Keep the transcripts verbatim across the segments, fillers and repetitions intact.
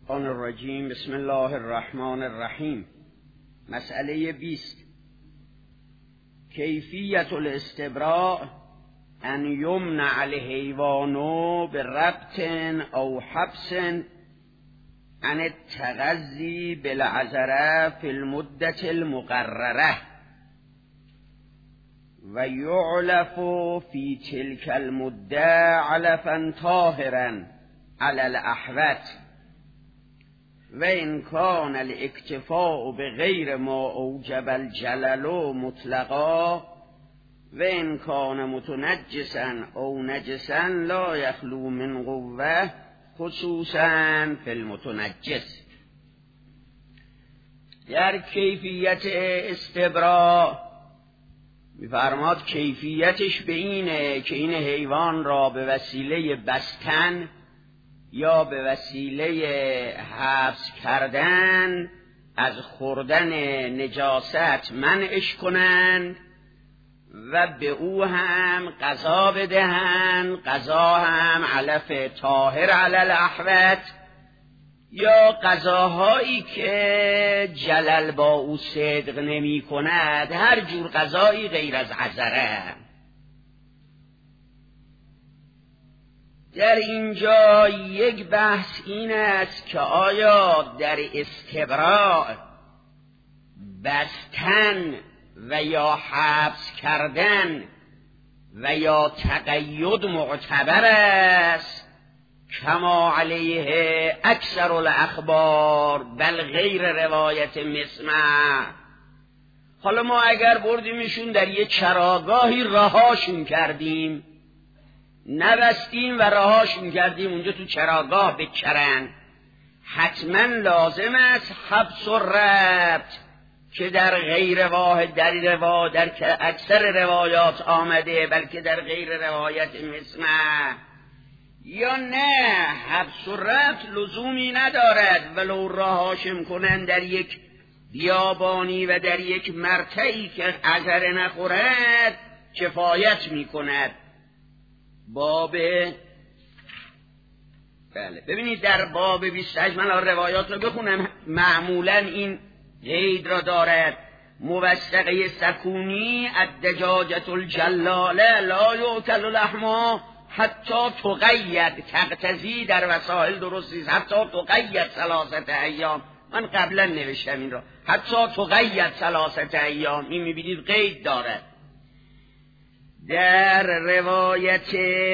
الشیطان الرجیم. بسم الله الرحمن الرحیم. مسئله بیست. کیفیت الاستبراء ان یمنع الحیوان بربط او حبس عن التغذی بالعذره فی المدت المقرره و یعلف فی تلک المده علفا طاهرا علی الاحوط و ان کان الاکتفاء بغیر ما اوجب الجلل مطلقا و ان کان متنجسا او نجسا لا یخلو من قوه خصوصا فی المتنجس. در کیفیت استبراء می‌فرماد کیفیتش به اینه که این حیوان را به وسیله بستن یا به وسیله حبس کردن از خوردن نجاست منعش کنند و به او هم غذا بدهند، غذا هم علف طاهر علی الاحوط یا غذاهایی که جلل با او صدق نمی کند، هر جور غذایی غیر از عذره. در اینجا یک بحث این است که آیا در استبراء بستن و یا حبس کردن و یا تقید معتبر است کما علیه اکثر الاخبار بل غیر روایت مسمع. حالا ما اگر بردیمشون در یک چراگاهی رهاشون کردیم، نبستیم و رهاشون کردیم اونجا تو چراگاه بکرن، حتما لازم است حبس و ربط که در غیر واحد در روا در اکثر روایات آمده بلکه در غیر روایت مسمع، یا نه حبس و ربط لزومی ندارد ولو رهاشم کنن در یک بیابانی و در یک مرتعی که عذر نخورد کفایت می کند. باب بله ببینید در باب بیست و هشت من روایات رو بخونم، معمولا این قید را دارد: موثقه سکونی الدجاجة الجلاله لا یؤکل لحمها حتی تقید، تقتضی در وسائل درستیست، حتی تقید ثلاثه ایام. من قبلا نوشتم این را، حتی تقید ثلاثه ایام، این میبینید قید دارد. در روایت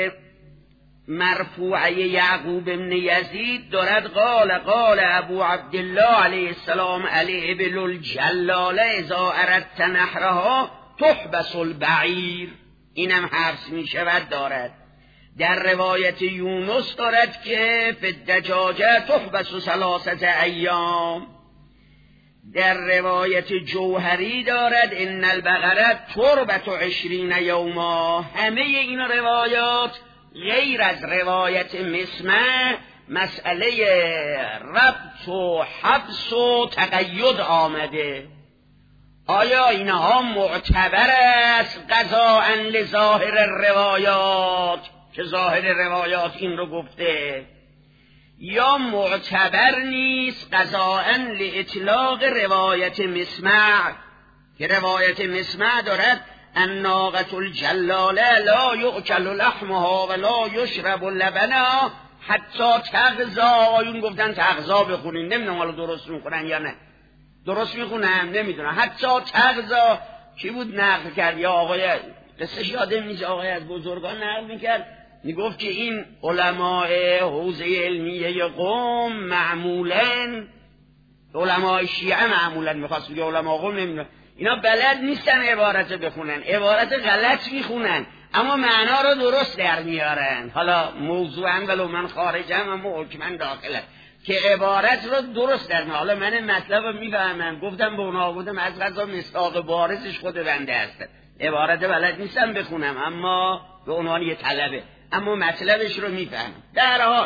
مرفوعه یعقوب بن یزید دارد قال قال ابو عبدالله علیه السلام علی ابل الجلاله اذا اردت نحرها تحبس البعیر، اینم حبس می شود دارد. در روایت یونس دارد که فی الدجاجه تحبس ثلاثه ایام. در روایت جوهری دارد ان البقره تربت عشرین یوما. همه این روایات غیر از روایت مسمع مسئله ربط و حبس و تقید آمده. آیا اینها معتبر است قضاء لظاهر روایات که ظاهر روایات این رو گفته، یا معتبر نیست قضاء لاطلاق روایت مسمع که روایت مسمع دارد الناقة الجلاله لا یؤکل لحمها ولا یشرب لبنها حتی تغذا. آیون گفتن تغذا بخونین، نمیدونم حالا درست میخونن یا نه، درست میخونم نمیدونم. حتی تغذا کی بود نقل کرد؟ یا آقای قصه یادم نیست، آقای از بزرگان نقل میکرد، میگفت که این علماء حوزه علمیه قوم معمولا علماء شیعه معمولا میخواست بگه علماء قوم نمیدونم، اینا بلد نیستن عبارت بخونن، عبارت غلط میخونن اما معنا رو درست در میارن. حالا موضوعا ولو من خارجم اما حکمن داخله که عبارت رو درست در میارن. حالا من مطلب رو میفهمم، گفتم به اونا گفتم از قضا مصداق بارزش خود بنده هست، عبارت بلد نیستم بخونم اما به عنوان یه طلبه، اما مطلبش رو میفهمم. در حال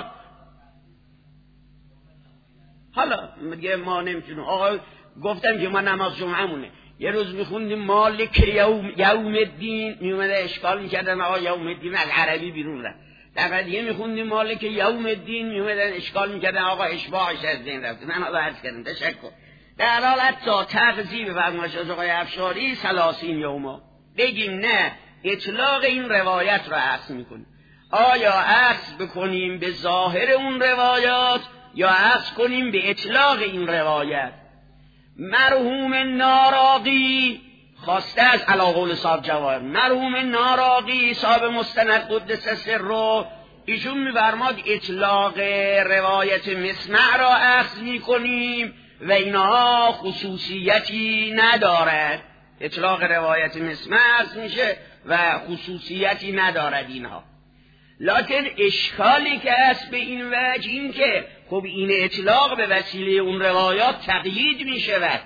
حالا میگه ما نمیتونیم. آقا گفتم که ما نماز جمعه مونه یه روز میخوندیم مالک یوم, یوم الدین، میومده اشکال میکردن آقا یوم الدین از عربی بیرون رفت، در قضیه میخوندیم مالک یوم الدین میومدن اشکال میکردن آقا اشباعش از دین رفت. من حالا عرض کردم تشکر. در حال حتی تغذیب فرمایش از آقای افشاری سلاسین یوما بگیم نه اطلاق این روایت را اخذ میکنیم. آیا اخذ بکنیم به ظاهر اون روایات یا اخذ کنیم به اطلاق این روایت؟ مرحوم ناراقی خواسته از علی قول صاحب جواهر، مرحوم ناراقی صاحب مستند قدس سره ایشون میفرماد اطلاق روایت مسمع را اخذ میکنیم و اینها خصوصیتی ندارد. اطلاق روایت مسمع اخذ میشه و خصوصیتی ندارد اینها. لکن اشکالی که هست به این وجه این که خب این اطلاق به وسیله اون روایات تقیید می شود.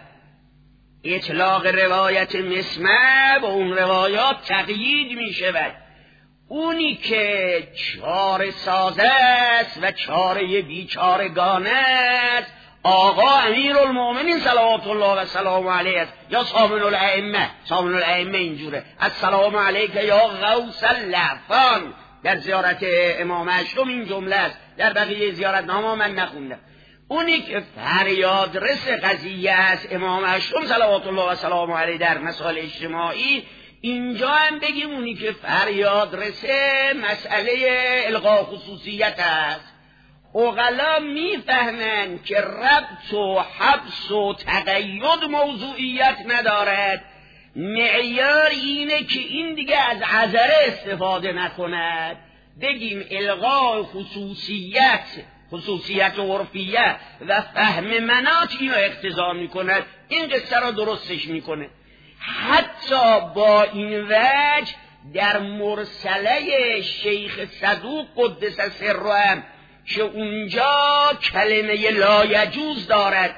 اطلاق روایت مسمع به اون روایات تقیید می شود. اونی که چاره ساز است و چاره بیچارگان است آقا امیرالمومنین صلوات الله و سلام علیه است، یا سامن الائمه. سامن الائمه اینجوره السلام علیک یا غوث اللعفان. در زیارت امام اشرم این جمله است، در بقیه زیارت نامه من نخوندم. اونی که فریاد رس قضیه است امام اشرم صلوات الله و سلام علیه در مسائل اجتماعی، اینجا هم بگیم اونی که فریاد رس مسئله الغاء خصوصیت است. عقلا میفهمند که ربط و حبس و تقید موضوعیت ندارد. معیار اینه که این دیگه از عذره استفاده نکند، بگیم الغاء خصوصیت خصوصیت و عرفیه و فهم مناط اینو اقتضا میکند. این قصه را درستش میکنه. حتی با این وجه در مرسله شیخ صدوق قدس سره که اونجا کلمه لا یجوز دارد،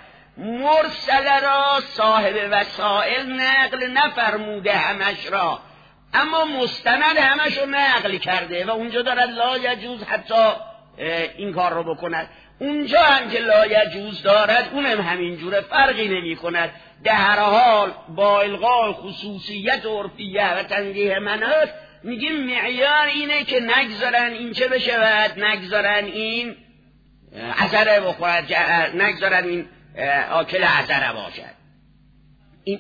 مرسله را صاحب وسائل نقل نفرموده همش را، اما مستند همش رو نقل کرده و اونجا دارد لا یجوز حتی این کار رو بکند. اونجا هم که لا یجوز دارد اونم همین جوره، فرقی نمی کند. در هر حال با الغاء خصوصیت عرفیه و تنزیه مناط میگیم معیار اینه که نگذارن این چه بشود، نگذارن این عذره بخورد، نگذارن این آکل عذره باشد. این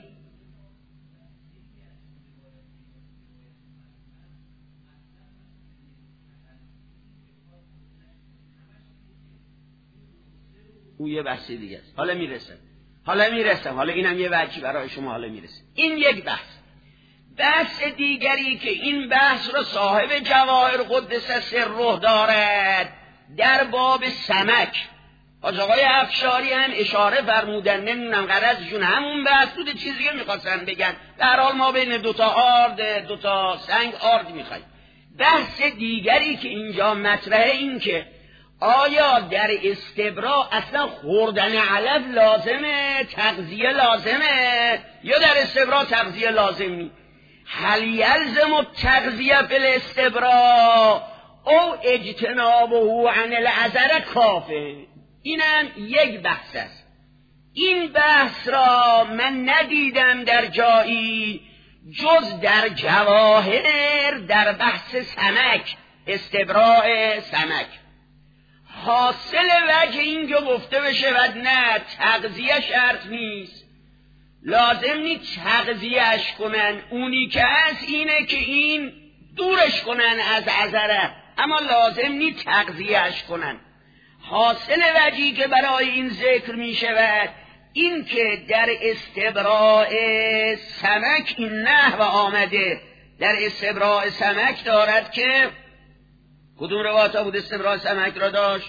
او یه بحث دیگه است. حالا میرسم حالا میرسم حالا اینم یه وجهی برای شما حالا میرسم. این یک بحث. بحث دیگری که این بحث را صاحب جواهر قدس سره دارد در باب سمک. حاج آقای افشاری هم اشاره فرمودن، نمیدونم غرضشون همون بحث بود، چیزی دیگه میخواستن بگن. در حال ما بین دوتا آرد دوتا سنگ آرد میخوایم. بحث دیگری که اینجا مطرحه این که آیا در استبرا اصلا خوردن علف لازمه، تغذیه لازمه، یا در استبرا تغذیه لازم نی؟ هل یلزم التغذیه فی الاستبرا او اجتنابه عن العذر کافه؟ اینم یک بحث است. این بحث را من ندیدم در جایی جز در جواهر در بحث سمک، استبراء سمک. حاصل وجه این که گفته بشود نه تغذیه شرط نیست، لازم نیست تغذیهش کنن، اونی که از اینه که این دورش کنن از عذره، اما لازم نیست تغذیهش کنن. حاصل وجهی که برای این ذکر می شود این که در استبراء سمک این نحو آمده. در استبراء سمک دارد که کدوم روایت بود استبراء سمک را داشت؟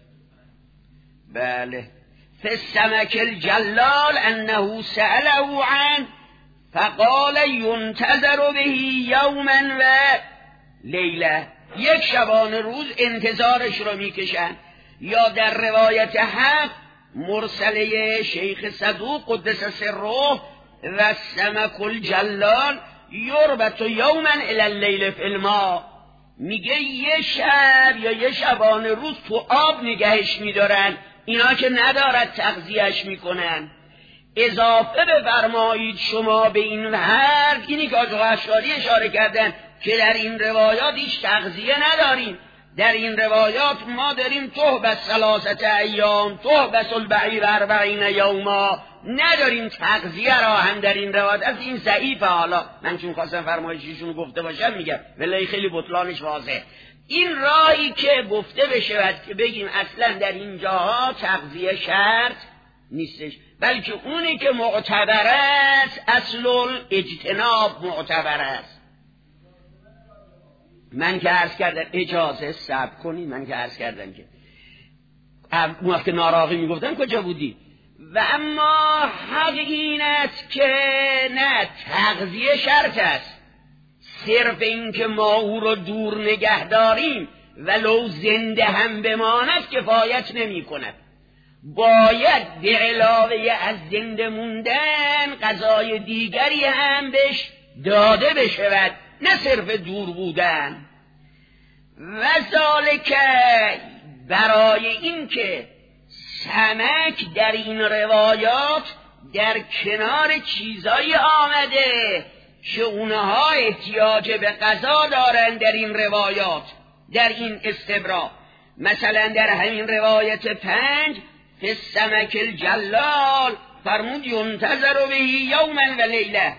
بله، فی السمک الجلال انه سأله عن فقال ينتظر به یوما و لیله، یک شبانه روز انتظارش رو میکشن. یا در روایت حق مرسله شیخ صدوق قدس سره و السمک الجلال یربط یوما الی اللیل فی الماء، میگه یه شب یا یه شبانه روز تو آب نگهش میدارن، اینا که ندارد تغذیهش میکنن. اضافه بفرمایید شما به این حرف اینی که آقای افشاری اشاره کردن که در این روایات هیچ تغذیه نداریم. در این روایات ما داریم تهبس ثلاثت ایام، تهبس البعیر اربعین یوما، نداریم تغذیه را هم در این روایات. از این ضعیفه. حالا من چون خواستم فرمایشیشون میگم باشم میگم ولی خیلی بطلانش واضحه. این راهی که گفته بشه که بگیم اصلا در این جاها تغذیه شرط نیستش، بلکه اونی که معتبر است اصل الاجتناب معتبر است. من که عرض کردم اجازه صبر کنی، من که عرض کردم که اون وقت ناراقی میگفتم کجا بودی؟ و اما حق این است که نه، تغذیه شرط است. صرف این که ما او رو دور نگه داریم ولو زنده هم بماند کفایت نمی کند. باید به علاوه از زنده موندن غذای دیگری هم بهش داده بشود، نه صرف دور بودن. و ذالک برای این که سمک در این روایات در کنار چیزایی آمده که اونها احتیاج به غذا دارن در این روایات، در این استبرا. مثلا در همین روایت پنج فی السمک الجلال فرمود ینتظر به یوما و لیله،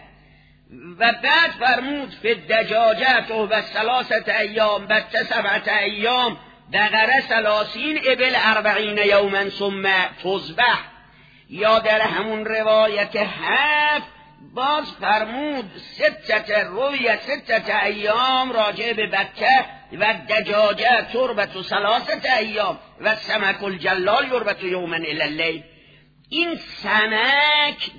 و بعد فرمود فی الدجاجه تهبس ثلاثت ایام بط سبعت ایام بقره ثلاثین ابل اربعین یوما ثم تذبح. یا در همون روایت هفت باز فرمود ستت روی ستت ایام راجع به بطه و دجاجه تربت و ثلاثت ایام و سمک الجلال یربت یوما الی اللیل. این سمک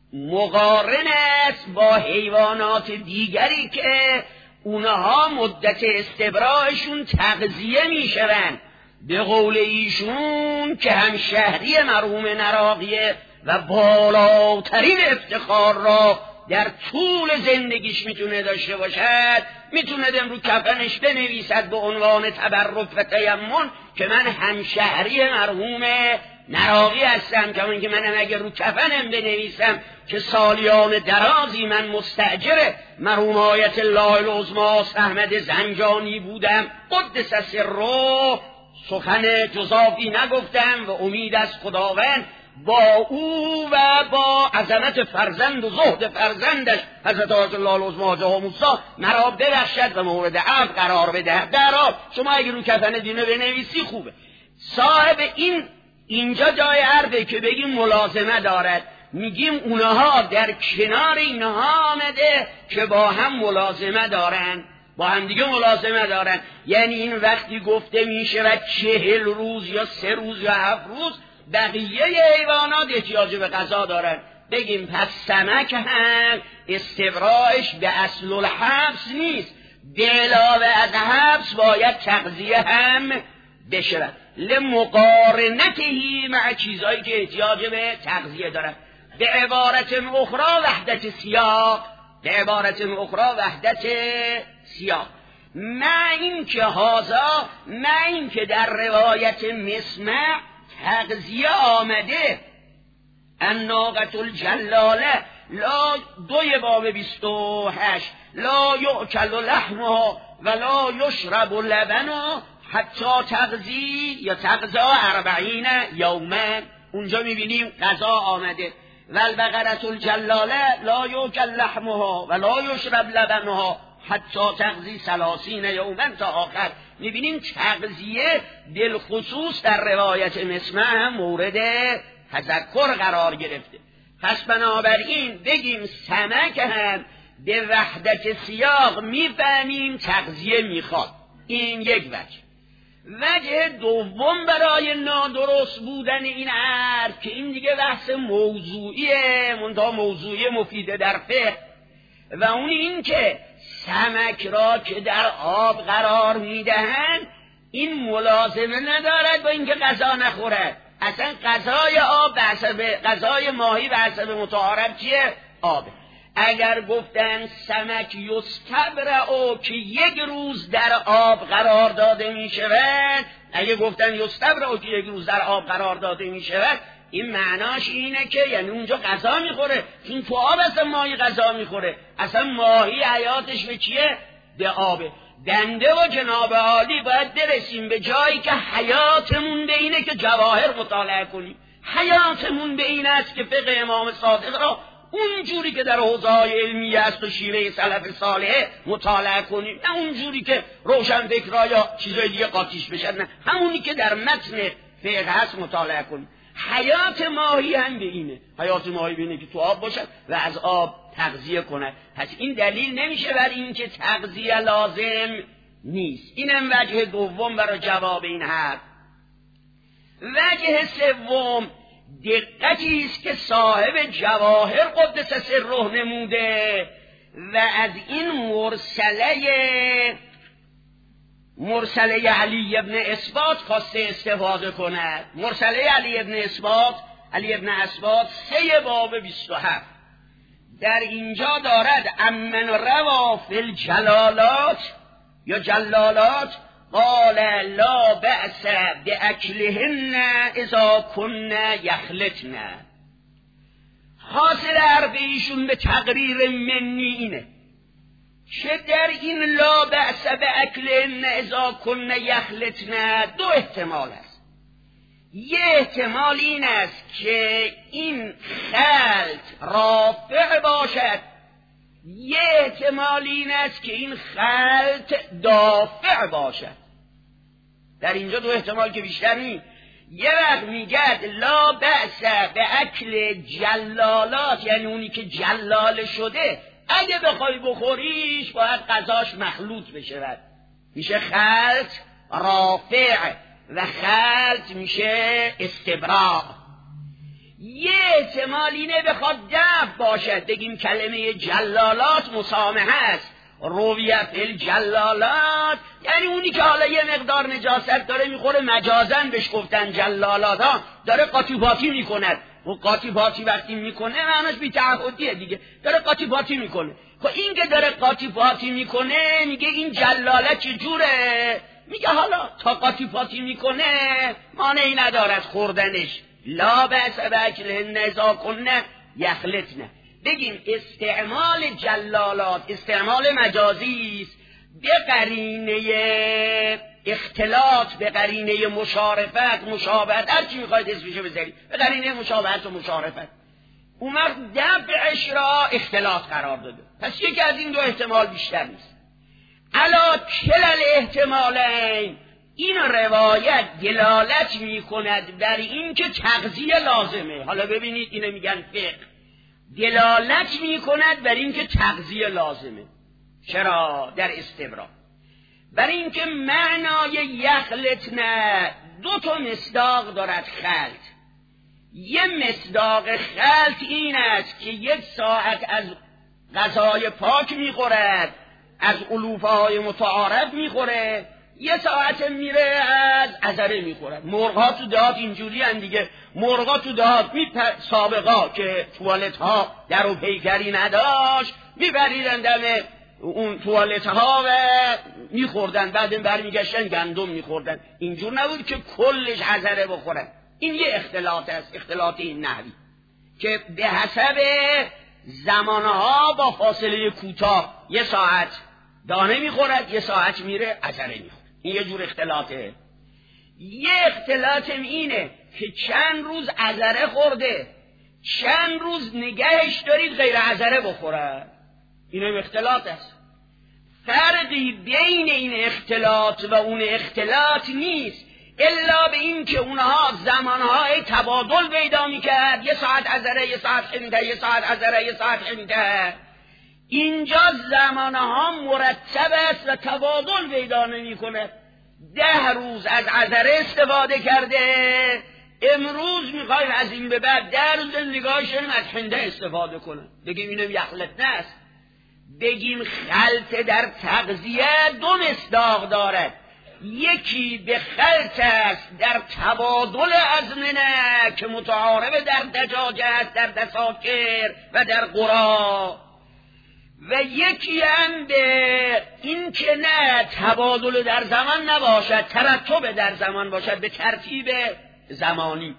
مقارن است با حیوانات دیگری که اونها مدت استبراعشون تغذیه میشوند. به قول ایشون که هم شهری مرحوم نراقیه و بالاترین افتخار را در طول زندگیش میتونه داشته باشد، میتونه رو کفنش بنویسد به عنوان تبرک و تیمن که من همشهری مرحوم نراقی هستم، که من که منم اگر رو کفنم بنویسم که سالیان درازی من مستأجر مرحوم آیت الله العظمی احمد زنجانی بودم قدس سره، سخن جزافی نگفتم و امید از خداوند با او و با عظمت فرزند و زهد فرزندش حضرت آیت الله العظمی حاجی موسی مرا ببخشد و مورد عفو قرار بدهد. درا شما اگر رو کفن دینه بنویسی خوبه. صاحب این اینجا جای عرضه که بگیم ملازمه دارد، میگیم اونها در کنار اینها آمده که با هم ملازمه دارن، با هم دیگه ملازمه دارن. یعنی این وقتی گفته میشه و چهل روز یا سه روز یا هفت روز بقیه حیوانات احتیاج به غذا دارن، بگیم پس سمک هم استبراعش به اصل الحبس نیست، به علاوه از حبس باید تغذیه هم بشود لمقارنتهی مع چیزهایی که احتیاج به تغذیه دارن. به عبارت اخرى وحدت سیاق، به عبارت اخرى وحدت سیاق. مع این که هازا، مع این که در روایت مسمع تغذیه آمده الناقة الجلاله لا دوی باب بیست و هشت لا یؤکل لحمها ولا یشرب لبنها حتی تغذی یا تغذا اربعین یوما. اونجا میبینیم غذا آمده والبقرة الجلاله لا یؤکل لحمها ولا یشرب لبنها حتی تغذی ثلاثین یوما تا آخر. میبینیم تغذیه بالخصوص در روایت مسمع هم مورد تذکر قرار گرفته. پس بنابراین بگیم سمک هم به وحدت سیاق میفهمیم تغذیه میخواد. این یک وجه. وجه دوم برای نادرست بودن این حرف که این دیگه بحث موضوعیه، منتها موضوعی مفیده در فقه، و اون این که سمک را که در آب قرار میدهند این ملازمه ندارد با اینکه غذا نخورد. اصلا غذای آب به حسب غذای ماهی به حسب متعارف چیه؟ آب. اگر گفتن سمک یستبرئ که یک روز در آب قرار داده می شود، اگه گفتن یستبرئ که یک روز در آب قرار داده می شود، این معناش اینه که یعنی اونجا غذا میخوره، چون تو آب اصلا ماهی غذا میخوره، اصلا ماهی حیاتش به چیه؟ به آبه. بنده و جناب عالی باید برسیم به جایی که حیاتمون به اینه که جواهر مطالعه کنیم، حیاتمون به این است که فقه امام صادق را اونجوری که در حوزه‌های علمی است و شیوه سلف صالح مطالعه کنیم، نه اونجوری که روشن فکرها یا چیزای دیگه قاطیش بشن، نه همونی که در متن فقه هست مطالعه کنیم. حیات ماهی هم به اینه، حیات ماهی به اینه که تو آب باشد و از آب تغذیه کند. پس این دلیل نمیشه بر این که تغذیه لازم نیست. اینم وجه دوم برای جواب این حرف. وجه سوم دقتی است که صاحب جواهر قدس سره نموده و از این مرسله مرسله علی ابن اثبات خواسته استفاده کند. مرسله علی ابن اثبات، علی ابن اثبات سه باب بیست و هفت در اینجا دارد امن روا فی الجلالات یا جلالات قال لا بأس باکلهن اذا کن یخلطن. حاصل حرف ایشون به تقریر منی اینه که در این لا بأس باکلهن اذا کن یخلطن دو احتمال است. یه احتمال این است که این خلط رافع باشد، یه احتمال این است که این خلط دافع باشد. در اینجا دو احتمال که بیشتر نیست. یه وقت میگد لا بأس باکل جلالات، یعنی اونی که جلال شده اگه بخوای بخوریش باید غذاش مخلوط بشه، میشه خلط رافع و خلط میشه استبراء. یه احتمال اینه بخواد دفع باشد، بگیم کلمه جلالات مسامحه است، رویت الجلالات، یعنی اونی که حالا یه مقدار نجاست داره میخوره مجازن بهش گفتن جلالات ها، داره قاطی پاتی میکند. و قاطی پاتی وقتی میکنه معناش بی‌تعهدیه دیگه، داره قاطی پاتی میکنه. خب این که داره قاطی پاتی میکنه میگه این جلالت چجوره؟ میگه حالا تا قاطی پاتی میکنه مانعی ندارد خوردنش. لا بأس باکلهن اذا کن یخلطن. بگیم استعمال جلالات استعمال مجازی است به قرینه اختلاط، به قرینه مشارفت، مشابهت، هر چی میخواید اسمشو بذارید، به قرینه مشابهت و مشارفت. اون وقت دفعش را اختلاط قرار داده. پس یکی از این دو احتمال بیشتر نیست. علا کلل احتمالین، این روایت دلالت میکند بر این که تغذیه لازمه. حالا ببینید اینو میگن فقه، دلالت میکند بر این که تغذیه لازمه. چرا؟ در استبراء. بر این که معنای یخلطن دو تا مصداق دارد خلط. یه مصداق خلط این است که یک ساعت از غذای پاک میخورد، از علوفه های متعارف میخوره، یه ساعت میره از عذره میخورد. مرغا تو دهات اینجوری هن دیگه، مرغا تو دهات میپر... سابقا که توالت ها در و پیکری نداشت میبریدن دم اون توالت ها و میخوردن، بعد برمیگشتن گندم میخوردن. اینجور نبود که کلش عذره بخورن. این یه اختلاط است، اختلاط این نحوی که به حسب زمانها با فاصله کوتاه یه ساعت دانه میخورد، یه ساعت میره عذره میخورد. این یه جور اختلاطه. یه اختلاطم اینه که چند روز عذره خورده، چند روز نگهش دارید غیر عذره بخوره. اینم اختلاط است. فرقی بین این اختلاط و اون اختلاط نیست الا به این که اونها زمانهای تبادل پیدا میکرد، یه ساعت عذره، یه ساعت حنده، یه ساعت عذره، یه ساعت حنده. اینجا زمانها مرتب است و تبادل پیدا نمیکنه. ده روز از عذره استفاده کرده، امروز میخوایم از این به بعد ده روز نگاهش از حنده استفاده کنه. بگیم اینم یخلطن است. بگیم خلط در تغذیه دو مصداق دارد. یکی به خلط است در تبادل ازمنه که متعارف در دجاجه است، در دساکر و در قرا، و یکی هم به این که نه تبادل در زمان نباشد، ترتب در زمان باشد به ترتیب زمانی.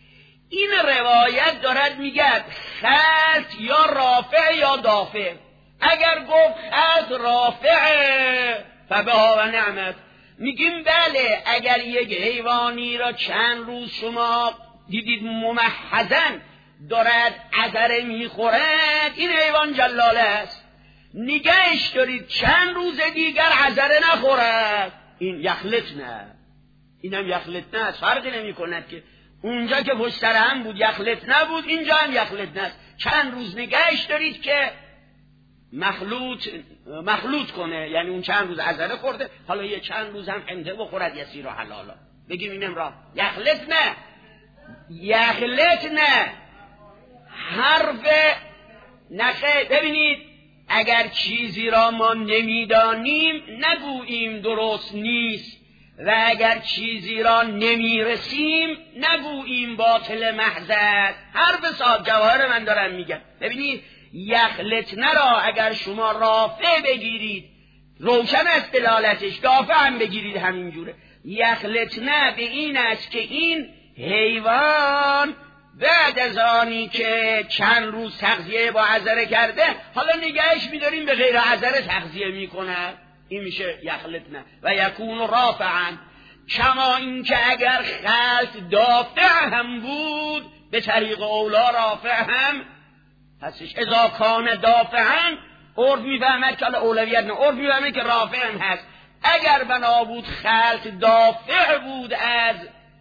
این روایت دارد میگه خلط یا رافع یا دافع. اگر گفت خلط رافعه فبها و نعمت، میگیم بله اگر یک حیوانی را چند روز شما دیدید ممحزن دارد عذره میخورد، این حیوان جلاله است. نگهش دارید چند روز دیگر عذره نخورد، این یخلط نه، اینم یخلط نه است. فرقی نمی کند که اونجا که پشت سر هم بود یخلط نبود، اینجا هم یخلط نه است. چند روز نگهش دارید که مخلوط مخلوط کنه، یعنی اون چند روز عذره خورده حالا یه چند روز هم انده بخورد یسیر و حلالا، بگیم اینم را یخلط نه، یخلط نه حرف نخه. ببینید اگر چیزی را ما نمیدانیم نگوییم درست نیست و اگر چیزی را نمیرسیم نگوییم باطل محض. حرف صاحب جواهر من دارم میگم. ببینید یخلطنه را اگر شما رافع بگیرید روشن است دلالتش، دافع هم بگیرید همینجوره. یخلطنه به این است که این حیوان بعد از آنی که چند روز تغذیه با عذره کرده حالا نگهش میداریم به غیر عذره تغذیه میکنه، این میشه یخلطنه. و یکون رافعا، کما این که اگر خلط دافع هم بود به طریق اولا رافع هم هستش. اذا کان دافعا عرف میفهمد که اولویت نه، عرف میفهمد که رافع هم هست. اگر بنا بود خلط دافع بود از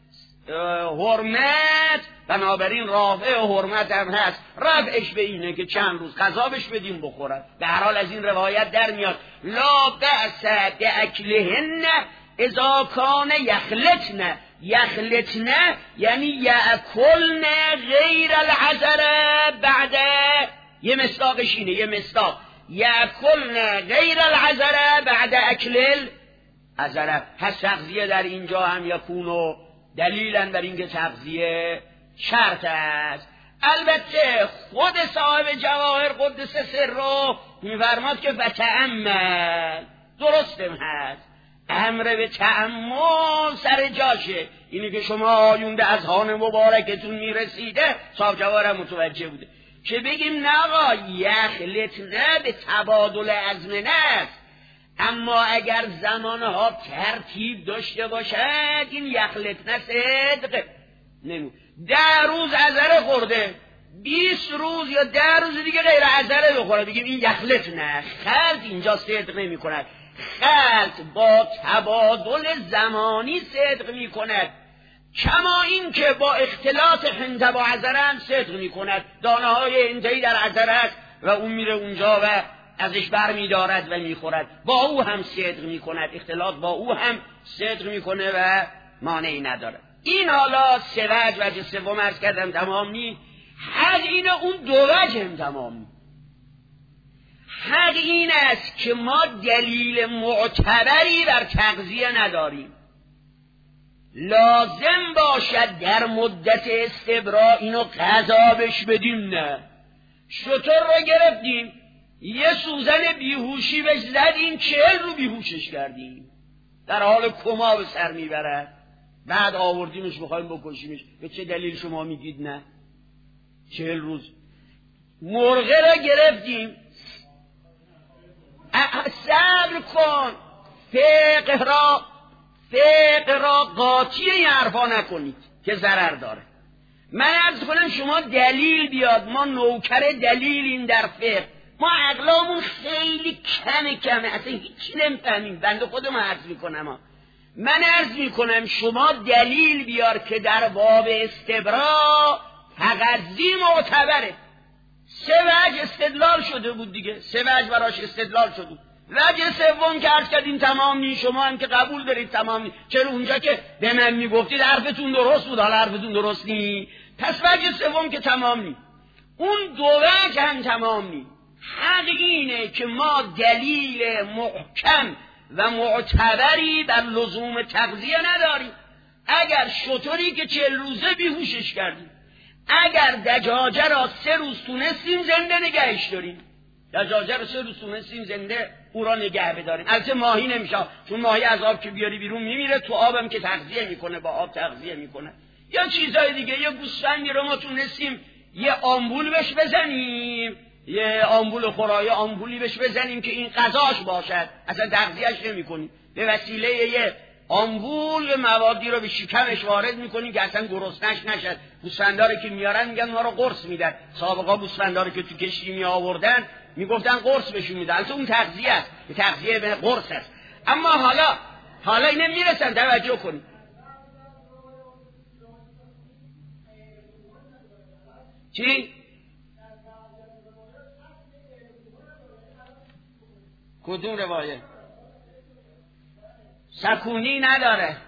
حرمت، بنابراین رافع و حرمت هم هست. رفعش به اینه که چند روز غذابش بدیم بخورد. به هر حال از این روایت در میاد لا بأس باکلهن اذا کان یخلطن. یخلطن یعنی یأکلن غیر العذره بعد، یه مصداقش اینه، یه مصداق یأکلن غیر العذره بعد اکل العذره. هست تغذیه در اینجا هم یکونو دلیلا بر اینکه تغذیه شرط است. البته خود صاحب جواهر قدس سره میفرماد که بتأمل، درستم هست، امر به تأمل سر جاشه. اینی که شما آیونده از هان مبارکتون میرسیده صاحب جواهر متوجه بوده که بگیم نه آقا یخلطنه به تبادل ازمنه است، اما اگر زمانها ترتیب داشته باشد این یخلطنه صدق نمو. ده روز عذره خورده، بیست روز یا ده روز دیگه غیر عذره بخوره، بگیم این یخلطنه. خلط اینجا صدق نمی کند. خلط با تبادل زمانی صدق می کند، کما این که با اختلاط هنده با عذره هم صدق می کند. دانه های هندهی در عذره است و اون میره اونجا و ازش بر می دارد و می خورد، با او هم صدق می کند، اختلاط با او هم صدق می کنه و مانعی نداره. این حالا سه وجه، وجه سوم عرض کردم تمام نی. حق این اون دو وجه هم تمام نی. حق این است که ما دلیل معتبری بر تغذیه نداریم، لازم باشد در مدت استبرا اینو قذابش بدیم. نه، شتر رو گرفتیم یه سوزن بیهوشی بهش زدیم چهل رو بیهوشش کردیم، در حال کما به سر میبرد، بعد آوردیمش بخوایم بکشیمش. به چه دلیل شما میگید نه؟ چهل روز. مرغه را گرفتیم، صبر کن، فقه را فقه را قاطی این حرفا نکنید که ضرر داره. من عرض کنم شما دلیل بیاد، ما نوکر دلیلیم در فقه، ما عقلامون خیلی کمه کمه، اصلا هیچی نمیفهمیم. بنده خودم عرض میکنم، من عرض میکنم شما دلیل بیار که در باب استبرا تغذی معتبره. سه وجه استدلال شده بود دیگه، سه وجه براش استدلال شده بود. وجه سوم که عرض کردین تمام نی، شما هم که قبول دارید تمام نی. چرا اونجا که به من میگفتید حرفتون درست بود، حالا حرفتون درست نی. پس وجه سوم که تمام نی، اون دو وجه هم تمام نی. حق اینه که ما دلیل محکم و معتبری بر لزوم تغذیه نداریم. اگر شتری که چهل روزه بیهوشش کردیم، اگر دجاجه را سه روز تونستیم زنده نگهش داریم، دجاجه را سه روز تونستیم زنده او را نگه بداریم. البته ماهی نمیشه، چون ماهی از آب که بیاری بیرون میمیره، تو آبم که تغذیه میکنه با آب تغذیه میکنه. یا چیزای دیگه، یا گوسفندی را ما تونستیم یه آمبول بهش بزنیم، یه آمبول خورایی آمبولی بهش بزنیم که این غذاش باشد، اصلا تغذیه‌اش نمی‌کنیم، به وسیله یه آمبول موادی رو به شکمش وارد می‌کنیم که اصلا گرسنش نشد. گوسفنداری که میارن میگن ما رو قرص میدن. سابقا گوسفنداری که تو کشتی می آوردن میگفتن قرص بهشون میدن، البته اون تغذیه است، تغذیه به قرص است. اما حالا حالا اینه میرسن، توجه کنید. چی؟ کدوم روایه؟ سکونی نداره.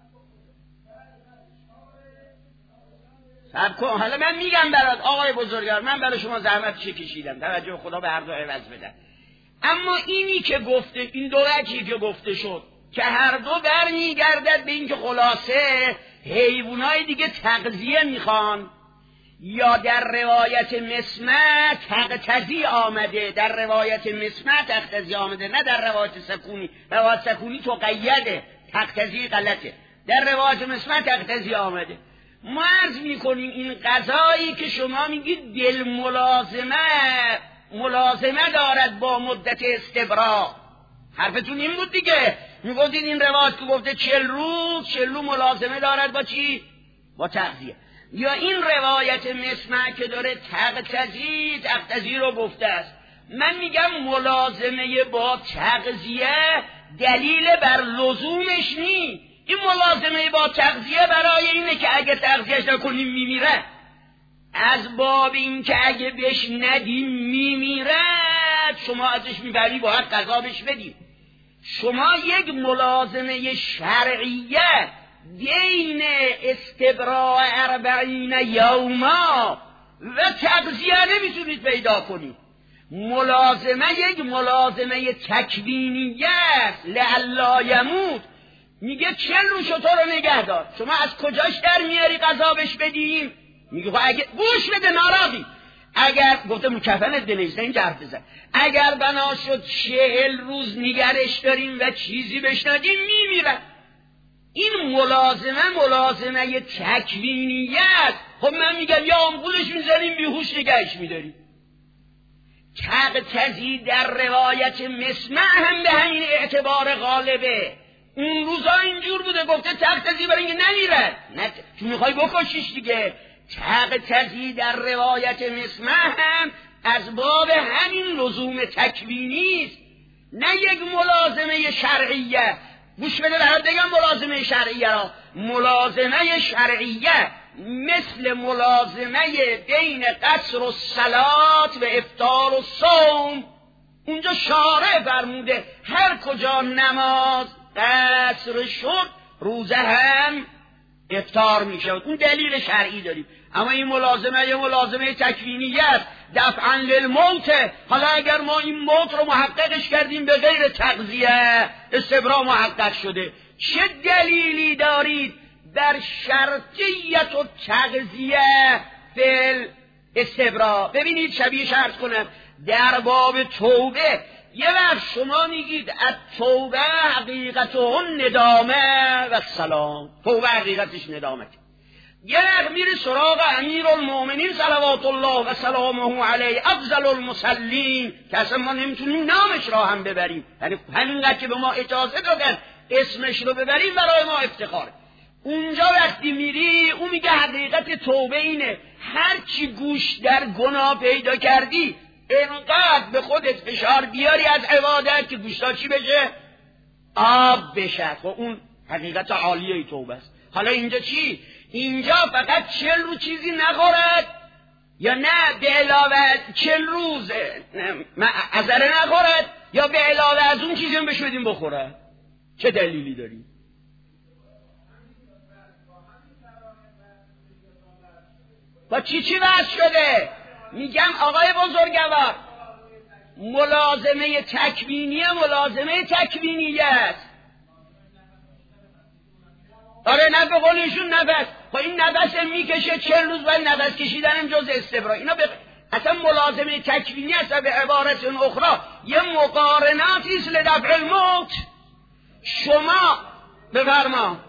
سب کن، حالا من میگم برات آقای بزرگوار، من برای شما زحمت چه کشیدم، توجه خدا به هر دو عوض بده. اما اینی که گفته، این دو وجهی که گفته شد که هر دو برمیگردد به این که خلاصه حیوانای دیگه تغذیه میخوان، یا در روایت مسمع تقتضی آمده، در روایت مسمع تقتضی آمده، نه در روایت سکونی. روایت سکونی تو قیده، تقتضی غلطه، در روایت مسمع تقتضی آمده. ما عرض میکنیم این قضایی که شما میگید دل ملازمه ملازمه دارد با مدت استبرا، حرفتون این بود دیگه، میگفتید این روایت که گفته چل روز چل روز ملازمه دارد با چی؟ با تغذیه. یا این روایت مسمع که داره تقتضی تقتضی رو گفته است. من میگم ملازمه با تغذیه دلیل بر لزومش نی. این ملازمه با تغذیه برای اینه که اگه تغذیهش نکنیم میمیره، از باب این که اگه بهش ندیم میمیره شما ازش میبری باید غذا بهش بدیم. شما یک ملازمه شرعیه دین استبراء اربعین یوما و تغذیه نمیتونید پیدا کنید. ملازمه یک ملازمه تکوینیه است، لعلا یموت. میگه چل روز تو رو نگه دار، شما از کجاش در میاری غذا بهش بدیم؟ میگه خب اگه گوش بده ناراضی، اگر گفته مکفنت بنویسه این حرف بزن، اگر بنا شد چهل روز نگرش داریم و چیزی بهش ندیم میمیره. این ملازمه ملازمه تکوینیه است. خب من میگم یا آمبولش میزنیم بیهوش نگهش میداریم. تقتضی در روایت مسمع هم به همین اعتبار غالبه. اون روزا اینجور بوده گفته تقتضی برای اینکه نمیره، نه تو میخوای بکشیش دیگه. تقتضی در روایت مسمع هم از باب همین لزوم تکوینی است، نه یک ملازمه شرعیه. گوش بده برات بگم ملازمه شرعیه را. ملازمه شرعیه مثل ملازمه بین قصر و صلات و افطار و صوم. اونجا شارع فرموده هر کجا نماز قصر شد روزه هم افطار می شود. اون دلیل شرعی داریم. اما این ملازمه یه ملازمه تکوینیه است، دفعا للموت. حالا اگر ما این موت رو محققش کردیم به غیر تغذیه، استبرا محقق شده، چه دلیلی دارید در شرطیت و تغذیه فل استبرا؟ ببینید شبیه شرط کنم در باب توبه یه وقت شما میگید التوبه حقیقته ندامه و سلام، توبه حقیقتش ندامت. یه وقت میره سراغ امیر المؤمنین صلوات الله و سلامه علیه افضل المصلین که اصلا ما نمیتونیم نامش را هم ببریم، یعنی همینقدر که به ما اجازه دادن اسمش رو ببریم برای ما افتخاره. اونجا وقتی میری اون میگه حقیقت توبه اینه هرچی گوش در گناه پیدا کردی اینقدر به خودت فشار بیاری از عبادت که گوشتا چی بشه؟ آب بشه. خب اون حقیقت عالیه توبه است. حالا اینجا چی؟ اینجا فقط چل روز چیزی نخورد یا نه به علاوه چل روز عذره نخورد یا به علاوه از اون چیزی هم بهش بدیم بخورد؟ چه دلیلی داری؟ با چی چی وضع شده؟ میگم آقای بزرگوار ملازمه تکوینیه ملازمه تکوینیه است. آره نه به قول ایشون نفس، خب این نفس میکشه چل روز بعد نفس کشیدن هم جز استبرا. اینا به اصلا ملازمه تکوینی است و به عبارت اخرى یه مقارناتی است لدفع الموت. شما بفرما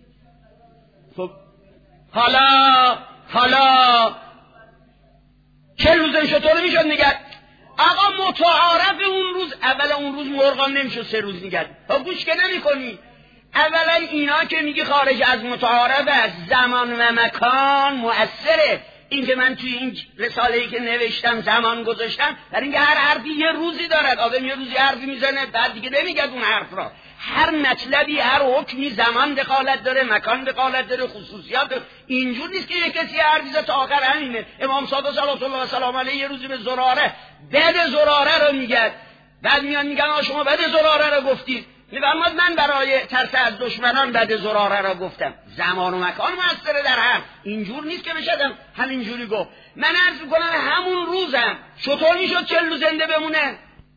خب حالا حالا چهل روزم چطور میشد نگه؟ آقا متعارف اون روز، اولا اون روز مرغان نمیشد سه روز نگه. ها گوش که نمی کنی. اولا اینا که میگی خارج از متعارف از زمان و مکان مؤثره. این که من توی این رساله‌ای که نوشتم زمان گذاشتم برای اینکه هر حرفی یه روزی دارد. آدم یه روزی حرفی میزنه بعد دیگه نمیگه اون حرف را. هر مطلبی هر حکمی زمان دخالت داره، مکان دخالت داره، خصوصیات داره. اینجور نیست که یه کسی حرفی تا آخر همینه. امام صادق صلوات الله و سلام علیه یه روزی به زراره بد زراره رو میگه، بعد میان میگن آ شما بد زراره رو گفتید. میفرماد من برای ترس از دشمنان بد زراره را گفتم. زمان و مکان مؤثره در حرف. اینجور نیست که بشدم همینجوری گفت. من عرض میکنم همون روزم چطور میشد چهل روز زنده بمونه؟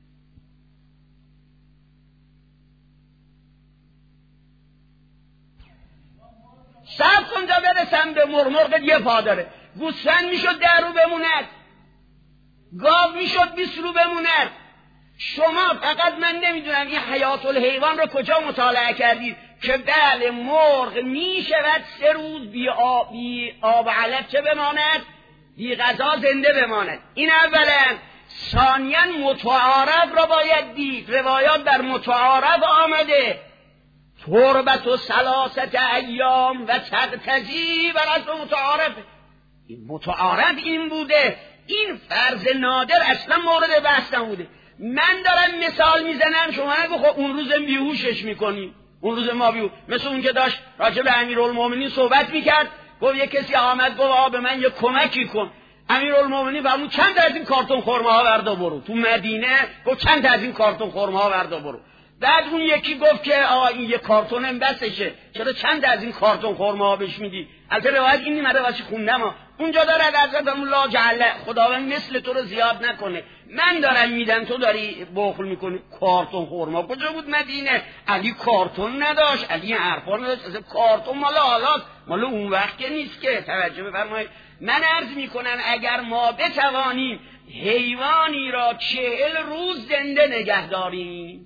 صبر کن تا برسم به مرغ. مرغ یه پا داره. گوسفند میشد ده رو بموند، گاو میشد بیست رو بموند. شما فقط من نمیدونم این حیات الحیوان رو کجا مطالعه کردید که بله مرغ میشود سه روز بی آب, بی آب علف چه بماند؟ بی غذا زنده بماند. این اولا. ثانیاً متعارف را باید دید. روایات در متعارف آمده تربت و سلاست ایام و تقتضی بر از متعارف. این متعارف این بوده. این فرض نادر اصلا مورد بحث نبوده. من دارم مثال میزنم، شما نگو خب اون روز بیهوشش میکنیم. اون روز ما بیهوش، مثل اون که داشت راجع به امیرالمومنین صحبت میکرد، گفت یه کسی آمد گفت آ به من یه کمکی کن. امیرالمومنین فرمود چند تا از این کارتون خرما ها وردا برو. تو مدینه گفت چند تا از این کارتون خرما ها وردا برو. بعد اون یکی گفت که آ این یه کارتون هم بسشه، چرا چند از این کارتون خرما ها بهش میدی؟ البته روایت این نیمده واسه خوندم اونجا داره حضرت الله جل خداوند مثل تو رو زیاد نکنه، من دارم میدم تو داری بخل میکنی. کارتون خرما کجا بود مدینه؟ علی کارتون نداشت، علی حرفا نداشت. اصلا کارتون مال حالات، مال اون وقت که نیست که. توجه بفرمایید. من عرض میکنم اگر ما بتوانیم حیوانی را چهل روز زنده نگه داریم،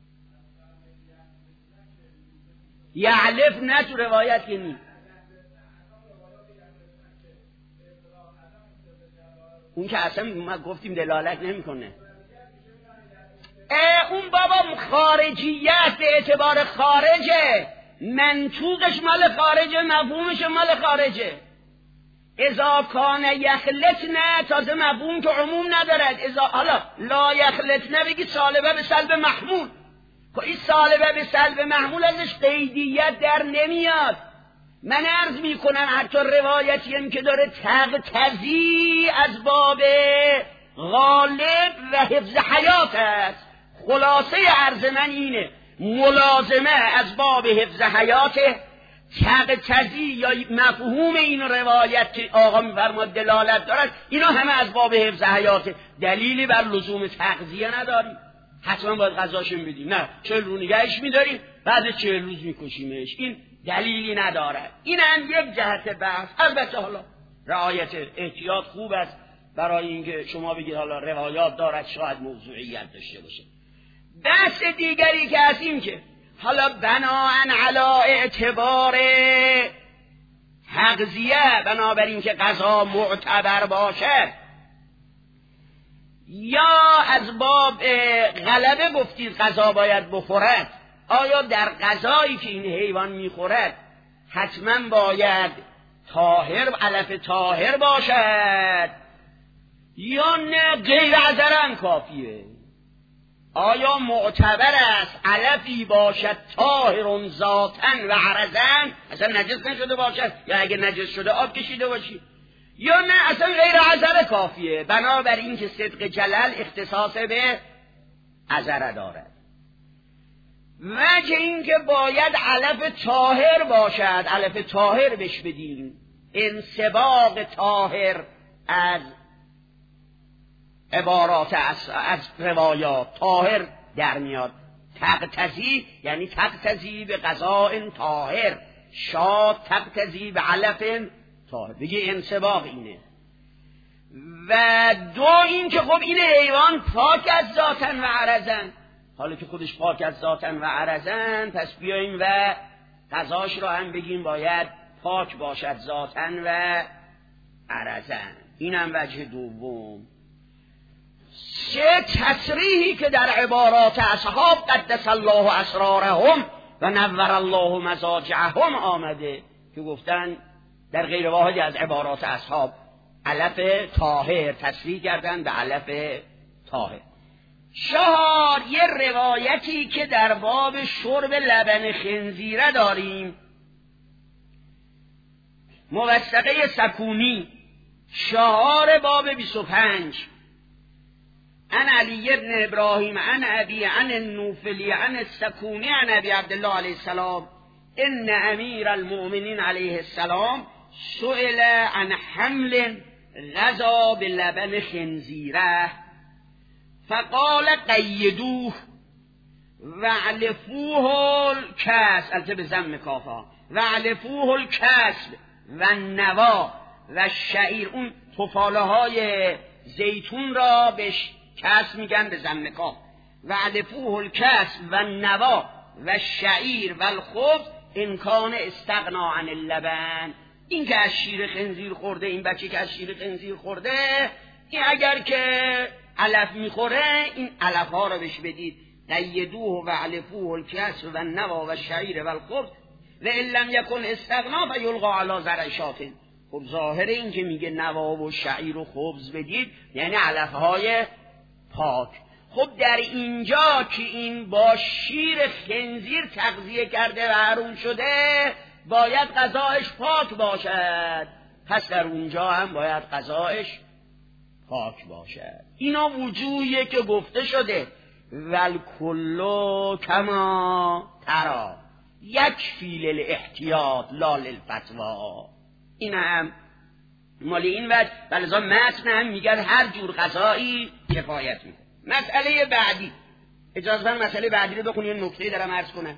یعلف نه تو روایت که نیست، اون که اصلا ما گفتیم دلالت نمیکنه. اون بابا خارجیت به اعتبار خارجه، منطوقش مال خارجه، مفهومش مال خارجه. اذا کان یخلطن تازه مفهوم که عموم ندارد. اذا حالا لا یخلطن بگی سالبه به سلب محمول، که این سالبه به سلب محمول ازش قیدیت در نمیاد. من عرض می کنم حتی روایتی هم که داره تقتضی از باب غالب و حفظ حیات است. خلاصه عرض من اینه، ملازمه از باب حفظ حیات، تقتضی یا مفهوم این روایت که آقا میفرماد دلالت دارد، اینا همه از باب حفظ حیات. دلیلی بر لزوم تغذیه نداریم، حتما باید غذاشون بدیم، نه چهل روز نگهش میداریم بعد چهل روز میکشیمش، این دلیلی نداره. این هم یک جهت بحث. البته حالا رعایت احتیاط خوب است برای اینکه شما بگید حالا روایات دارد شاید موضوعیت داشته باشه. بحث دیگری که از این که حالا بناهن علا اعتبار تغذیه، بنابراین که غذا معتبر باشد، یا از باب غلبه گفتید غذا باید بخورد، آیا در غذایی که این حیوان میخورد حتما باید طاهر، علف طاهر باشد یا نه غیر عذرم کافیه؟ آیا معتبر است علفی باشد طاهر ذاتن و عرضن، اصلا نجس نشده باشد، یا اگه نجس شده آب کشیده باشی، یا نه اصلا غیر عذر کافیه؟ بنابراین که صدق جلل اختصاص به عذر دارد. وجه این که باید علف طاهر باشد، علف طاهر بش بدیم. انسباق طاهر از عبارات از, از روایات طاهر در میاد. تقتضی یعنی تقتضی به غذاء طاهر، شاد تقتضی به علف طاهر، بگی انسباق اینه. و دو این که خب این حیوان پاک از ذاتن و عرضن، حالا که خودش پاک از ذاتن و عرضن، پس بیاییم و غذاش را هم بگیم باید پاک باشد ذاتن و عرضن. اینم وجه دوم. سه تصریحی که در عبارات اصحاب قدس الله اسرارهم و نور الله مضاجعهم آمده که گفتن در غیر واحدی از عبارات اصحاب علف طاهر تصریح کردن به علف طاهر. چهار، یه روایتی که در باب شرب لبن خنزیره داریم، موثقه سکونی چهار باب بیست و پنج، عن علی ابن ابراهیم عن ابی عن النوفلی عن السکونی عن ابی عبدالله علیه السلام ان امیر المؤمنین علیه السلام سئل عن حمل غذا بلبن خنزیره فقال قیدوه وعلفوه الکسب، البته به ضم کافا، وعلفوه الکسب و النوا و شعیر، اون تفاله های زیتون را بهش کسب میگن به ضم کاف، وعلفوه الکسب و النوا و شعیر و الخبز ان کان استغنا عن اللبن. این که از شیر خنزیر خورده، این بچه که از شیر خنزیر خورده، این اگر که علف میخوره این علف ها رو بهش بدید. قیدوه و علفوه الکسب و النوا و شعیر و الخبز و ان لم یکن استغنا فیلقا علی زرع شاة. خب ظاهر این که میگه نوا و شعیر و خبز بدید یعنی علف های پاک. خب در اینجا که این با شیر خنزیر تغذیه کرده و حروم شده باید غذایش پاک باشد، پس در اونجا هم باید غذایش پاک باشد. اینا وجوهیه که گفته شده والکلو کما ترا یک فیل الاحتیاط لا للفتوا. این هم مالی این وجه بلزا متن هم میگن هر جور غذایی کفایت میکنه. مسئله بعدی، اجازه من مسئله بعدی رو بخونی، یه نکته دارم عرض کنم.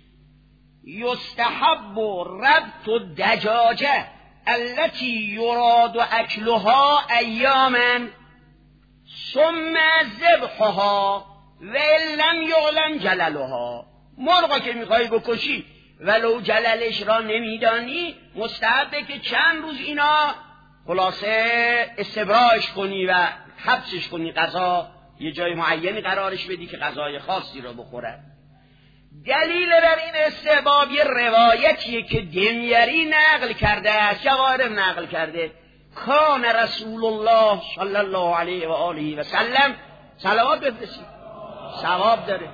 یستحب ربط الدجاجه التي یراد اکلها ایاما ثم ذبحها و لم یعلم جللها. مرغا که میخوای بکشی ولو جللش را نمیدانی، مستحبه که چند روز اینا خلاصه استبراش کنی و حبسش کنی، غذا یه جای معینی قرارش بدی که غذای خاصی رو بخوره. دلیل بر این استحباب یه روایتیه که دمیری نقل کرده است، جواهر نقل کرده، کان رسول الله صلی الله علیه و آله و سلم، صلوات بفرستید ثواب داره،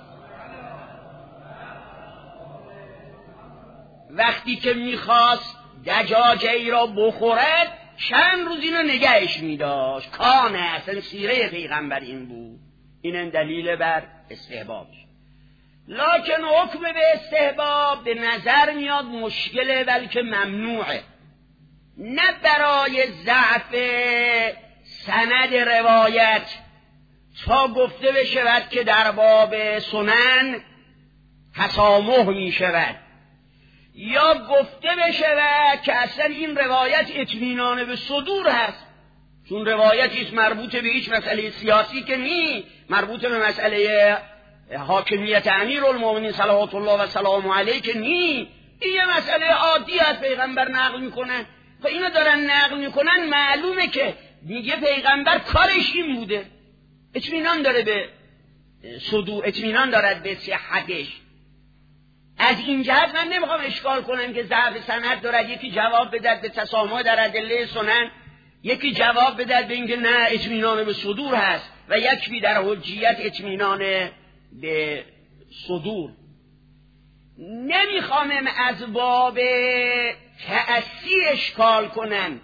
وقتی که میخواست دجاجه ای را بخورد چند روز اینو نگهش میداشت. کانه اصلا سیره پیغمبر این بود. این دلیل بر استحباب. لکن حکم به استحباب به نظر میاد مشکله بلکه ممنوعه، نه برای ضعف سند روایت تا گفته بشود که در باب سنن تسامح می شود، یا گفته بشود که اصلا این روایت اطمینان به صدور هست، چون روایتی است مربوط به هیچ مسئله سیاسی که نی، مربوط به مسئله حاکمیت امیرالمومنین صلوات الله و سلام علیه که نی، این یه مسئله عادی از پیغمبر نقل میکنن. خب اینو دارن نقل میکنن، معلومه که میگه پیغمبر کارش این بوده، اطمینان داره به صدور، اطمینان دارد به صحتش. از این جهت من نمیخوام اشکال کنم که ضعف سند دارد، یکی جواب بدهد به تسامح در ادله سنن، یکی جواب بدهد به اینکه نه اطمینان به صدور هست، و یکی در حجیت اطمینان به صدور. نمیخوام از باب تأسی اشکال کنم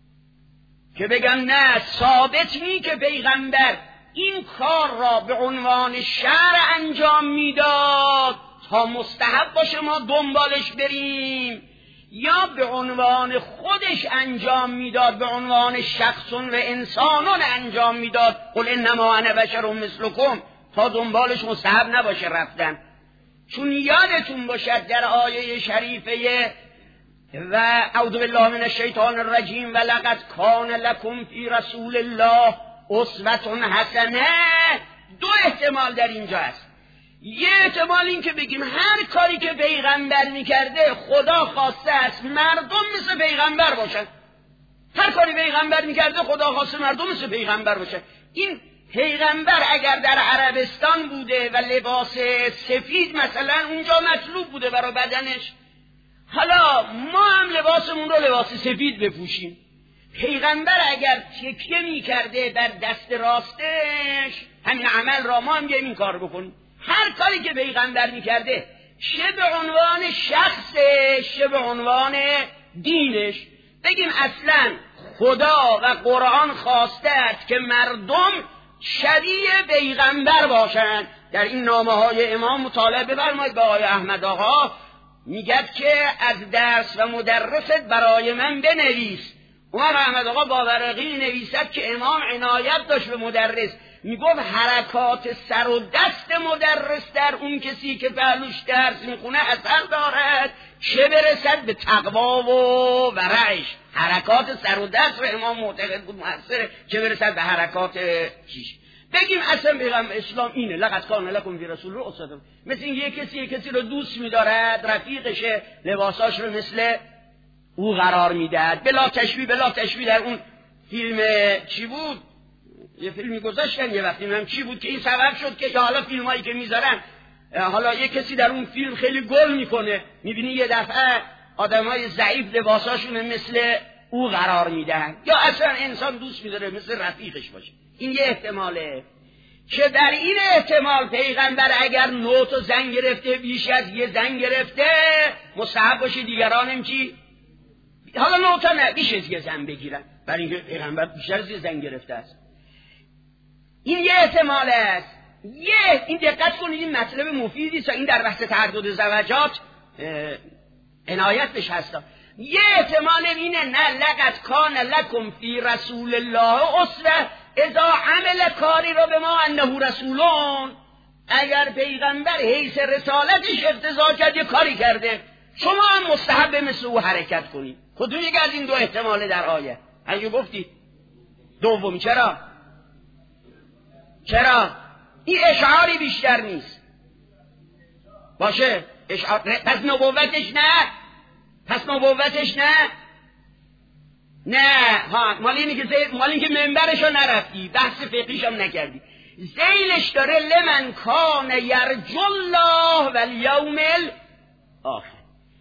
که بگم نه ثابت نی که پیغمبر این کار را به عنوان شرع انجام میداد تا مستحب باشه ما دنبالش بریم، یا به عنوان خودش انجام میداد، به عنوان شخصون و انسانون انجام میداد، قل انما انا بشر مثلکم، تا دنبالش مستحب نباشه رفتن. چون یادتون باشد در آیه شریفه و اعوذ بالله من الشیطان الرجیم و لقد کان لکم فی رسول الله اسوة حسنه، دو احتمال در اینجا هست. یه احتمال این که بگیم هر کاری که پیغمبر میکرده خدا خواسته است مردم مثل پیغمبر باشن، هر کاری پیغمبر میکرده خدا خواسته مردم مثل پیغمبر باشه. این پیغمبر اگر در عربستان بوده و لباس سفید مثلا اونجا مطلوب بوده برای بدنش، حالا ما هم لباسمون رو لباس سفید بپوشیم. پیغمبر اگر تکیه میکرده در دست راستش همین عمل را ما هم این کار بکنیم. هر کاری که پیغمبر میکرده چه به عنوان شخصش چه به عنوان دینش، بگیم اصلا خدا و قرآن خواسته است که مردم شبیه پیغمبر باشند. در این نامه های امام مطالعه بفرمایید به آقای احمد آقا، میگد که از درس و مدرست برای من بنویس. اون احمد آقا باورقی نویسد که امام عنایت داشت به مدرس، میگفت حرکات سر و دست مدرس در اون کسی که پهلوش درس میخونه اثر دارد، چه برسد به تقوا و ورعش. حرکات سر و دست و امام معتقد بود مؤثره، چه برسد به حرکات چیش. بگیم اصلا پیغمبر اسلام اینه، لقد کان لکم فی رسول الله اسوه. مثل این یه کسی یه کسی رو دوست می‌دارد، رفیقشه، لباساش رو مثل او قرار میدهد، بلا تشبیه بلا تشبیه. در اون فیلم چی بود، یه فیلمی گذاشتن یه وقتی، من چی بود که این سبب شد که حالا فیلمایی که میذارن، حالا یه کسی در اون فیلم خیلی گل میکنه، میبینی یه دفعه آدمای ضعیف لباساشون مثل او قرار میدن، یا اصلا انسان دوست میداره مثل رفیقش باشه. این یه احتماله که در این احتمال پیغمبر اگر نوت و زن گرفته، بیش از یه زن گرفته، مستحب باشه دیگرانم چی؟ حالا نوتا نه، بیش از یه زن بگیرن، برای اینکه پیغمبر بیش از یه زن گرفته است. این یه احتمال است. یه این دقت کنید، این مطلب مفیدی است، این در بحث تعدد زوجات عنایت بهش هست. یه احتمال اینه نه، لقد کان لکم فی رسول الله اسوه اذا عمل کاری را به ما انه رسولون. اگر پیغمبر حیث رسالتش اقتضا کرد یه کاری کرده، شما هم مستحب مثل او حرکت کنید. کدوم یک از این دو احتمال در آیه؟ اگه گفتید دومی. چرا؟ چرا؟ این اشعاری بیشتر نیست باشه، اشعار. پس نبوتش نه، پس نبوتش نه نه ها، مال اینی که زید، مال اینی که منبرشو نرفتی، بحث فقهیش هم نکردی. زیلش داره لمن کان یرجو الله والیوم الاخر.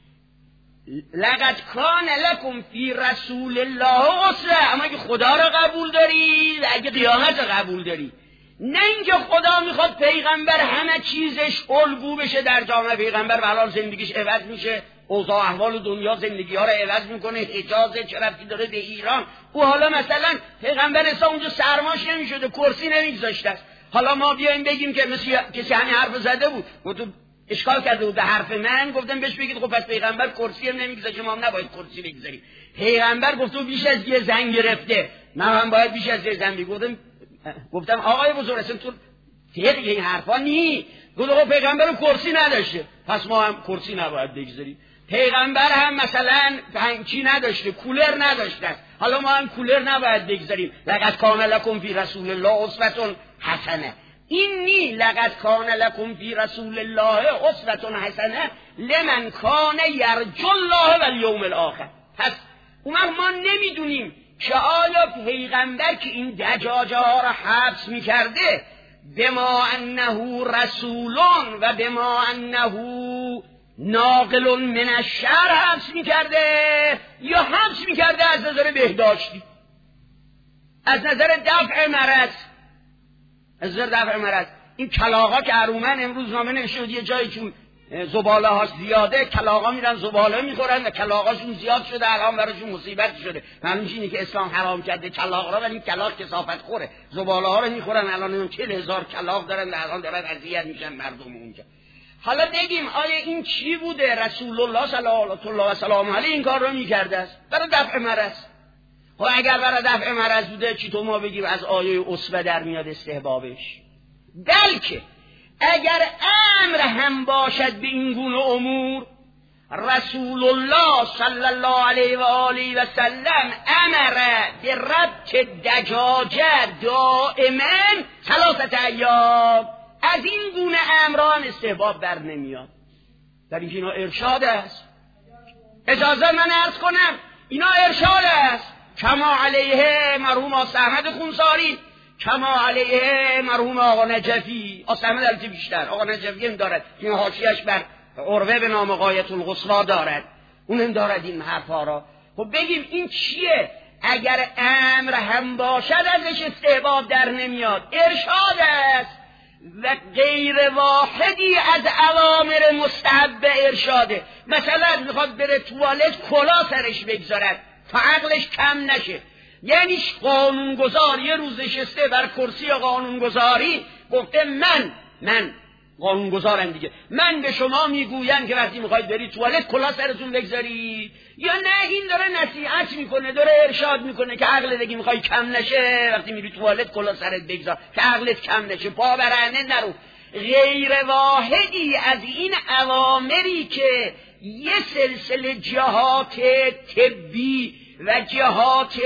لقد کان لکم فی رسول الله اسوه. اما اگه خدا رو قبول داری، اگه قیامت رو قبول داری، نه اینکه خدا میخواد پیغمبر همه چیزش الگو بشه در جامعه. پیغمبر به حال زندگیش عوض میشه، اوضاع احوال دنیا زندگی ها رو عوض میکنه، حجاز چه ربطی داره به ایران؟ او حالا مثلا پیغمبر اصلا اونجا سرماش نمیشده، کرسی نمیگذاشته است. حالا ما بیایم بگیم که مثل کسی همین حرف زده بود، گفتم اشکال کرده بود به حرف من، گفتم بهش بگید خب پس پیغمبر کرسی هم نمیگذاشته، ما هم نباید کرسی بگذاریم. پیغمبر گفت بیش از یه زن گرفته، من هم باید بیش از یه زن بگم. گفتم آقای بزرگ اصلا تو فقه این حرفا نی. گفت آقا پیغمبر کرسی نداشته، پس ما هم کرسی نباید بگذاریم. پیغمبر هم مثلا پنچی نداشته، کولر نداشته، حالا ما هم کولر نباید بگذاریم. لقد کان لکم فی رسول الله اسوه حسنه. این نی، لقد کان لکم فی رسول الله اسوه حسنه لمن کان یرجو الله والیوم الاخر. پس اون ما نمیدونیم که آیا پیغمبر که این دجاجه ها را حبس میکرده بما انه رسولون و بما انه ناقل من الشر حبس میکرده، یا حبس میکرده از نظر بهداشتی، از نظر دفع مرض، از نظر دفع مرض. این کلاغا که ارومن امروز نامه نوشته یه جایی چون زباله هاش زیاده، کلاغا میرن زباله میخورن و کلاغاشون زیاد شده، الان براشون مصیبت شده. معلومش اینه که اسلام حرام کرده کلاغ را، ولی کلاغ کثافت خوره، زباله ها رو میخورن. الان چهل هزار کلاغ دارن و الان دارن اذیت میشن مردم اونجا. حالا بگیم آیا این چی بوده؟ رسول الله صلی الله علیه و سلام علیه این کار رو میکرده است برای دفع مرض. خب اگر برای دفع مرض بوده، چطور ما بگیم از آیه اسوه در میاد استحبابش؟ بلکه اگر امر هم باشد به این گونه امور، رسول الله صلی الله علیه و آله و سلم امر به ربط دجاجه دائما ثلاثه ایام. از این گونه امران استحباب بر نمیاد، در اینکه اینا ارشاد است. اجازه من عرض کنم اینا ارشاد است. کما علیه مرحوم آقا احمد خونساری، کما علیه مرحوم آقا نجفی. آقا احمد البته بیشتر، آقا نجفی هم دارد این حاشیه‌اش بر عروه به نام غایة القصوی دارد، اون هم دارد این حرفا را. خب بگیم این چیه؟ اگر امر هم باشد ازش استحباب در نمیاد، ارشاد است و غیر واحدی از اوامر مستحب ارشاده. مثلا میخواد بره توالت کلا سرش بگذارد تا عقلش کم نشه، یعنی قانونگذار یه روز نشسته بر کرسی قانونگذاری گفته من من قانونگذارم دیگه، من به شما میگویم که وقتی میخواید برید توالت کلا سرتون بگذارید، یا نه این داره نصیحت میکنه، داره ارشاد میکنه که عقل دیگه میخوای کم نشه وقتی میری توالت کلا سرت بگذار که عقلت کم نشه، پا برهنه نرو. غیر واحدی از این اوامری که یه سلسله جهات طبی و جهات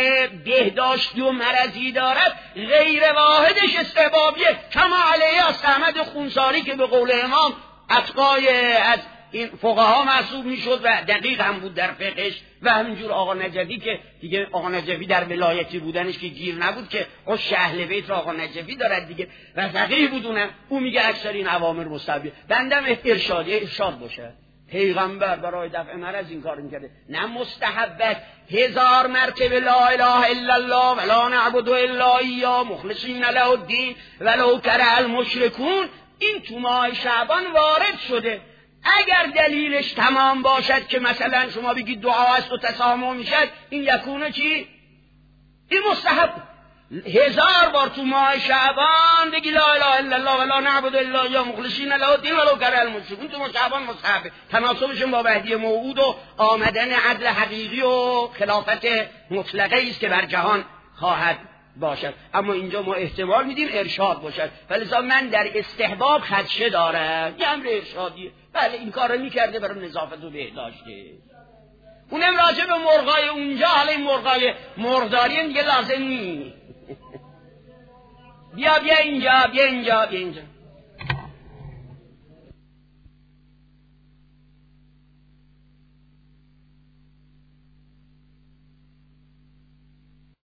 بهداشتی و مرضی دارد، غیر واحدش استحبابیه. کما علیه از احمد خونساری که به قول امام اتقای از این فقها محسوب میشد و دقیق هم بود در فقهش، و همینجور آقا نجفی که دیگه آقا نجفی در ولایتی بودنش که گیر نبود که خوش اهل بیت را آقا نجفی دارد دیگه و فقیه بودونه، او میگه اکثر این اوامر مستحبه. بندم ارشادی ارشاد باشه. پیغمبر برای دفع مرض این کار میکرده، نه مستحبت. هزار مرتبه لا اله الا الله ولا نعبد الا اياه مخلصین له الدین ولو کره المشرکون، این تو ماه شعبان وارد شده. اگر دلیلش تمام باشد که مثلا شما بگید دعا است و تسامح میشد، این یکونه چی؟ این مستحب. هزار بار تو ماه شعبان بگی لا اله الا الله ولا نعبد الا اياه مخلصین له الدین ولو کره المشرکون، تو ماه شعبان مستحب. تناسبش با مهدی موعود و آمدن عدل حقیقی و خلافت مطلقه است که بر جهان خواهد باشد. اما اینجا ما احتمال میدیم ارشاد باشد، ولذا من در استحباب خدشه دارم، یه امر ارشادیه. بله این کار رو میکرده برای نظافت و بهداشته. اونم راجع به مرغای اونجا، حالا این مرغای مرغداری دیگه لازم نیست. بیا بیا اینجا بیا اینجا بیا اینجا